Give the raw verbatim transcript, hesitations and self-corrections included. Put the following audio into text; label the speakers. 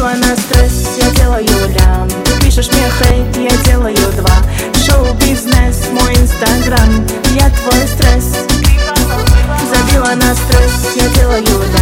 Speaker 1: Забила на стресс, я делаю лям. Ты пишешь мне хейт, я делаю два. Шоу-бизнес, мой инстаграм, я твой стресс. Забила на стресс, я делаю лям.